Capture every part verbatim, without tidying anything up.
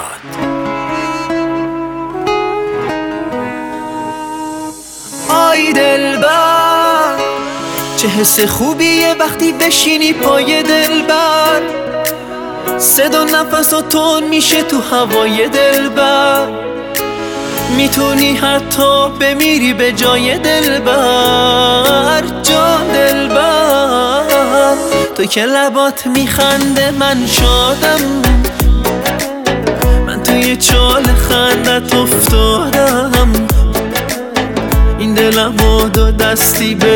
آی دلبر، چه حس خوبیه وقتی بشینی پای دلبر، صدا نفس و تون میشه تو هوای دلبر، میتونی حتی بمیری به جای دلبر. جان دلبر، تو که لبات میخنده من شادم، من توی چال خندت افتادم، این دلم و دو دستی به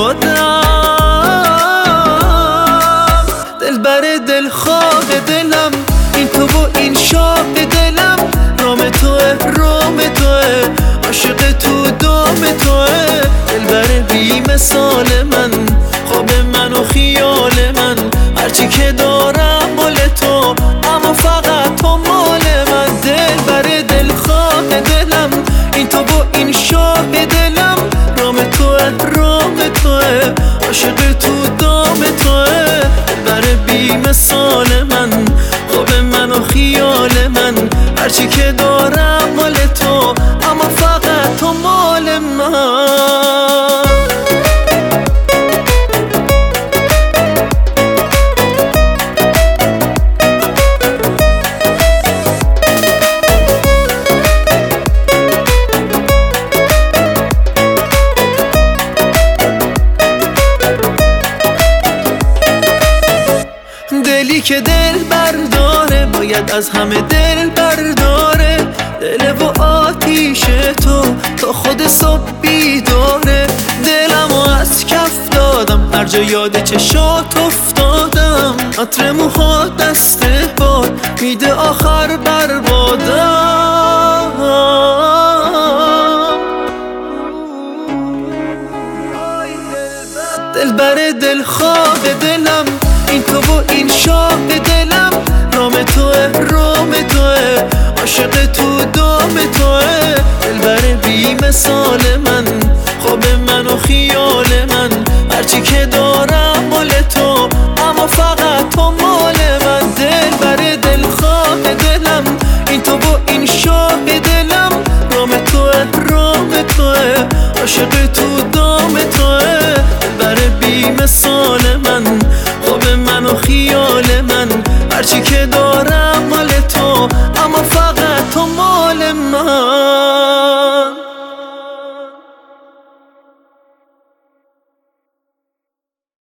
دادم. دلبر دلخواه دلم، این تو و این شاه دلم، رام توه رام توه، عاشق تو دام توه. دلبر بی مثال من، خواب من و خیال من، هرچی که دارم مال تو، اما فقط تو مال من. دلبر دلخواه دلم، این تو و این شاه دلم، رام توه رام توه، عاشق تو دام توه. دلبر بی مثال من، خواب من و خیال من، هرچی که دارم مال تو، اما فقط تو مال من. دلی که دل برداره باید از همه دل برداره، دل و آتیش تو تا خود صبح بیداره. دلمو از کف دادم، هر جا یاد چشات افتادم، عطر موها دست باد میده آخر بربادم. دلبر دلخواه دلم، این تو و این شاه دلم، رام توه رام توه، عاشق تو دام توه. دلبر بی مثال من، خواب من و خیال من، هرچی که دارم مال تو، اما فقط تو مال من. دلبر دلخواه دلم، این تو و این شاه دلم، رام توه رام توه، عاشق تو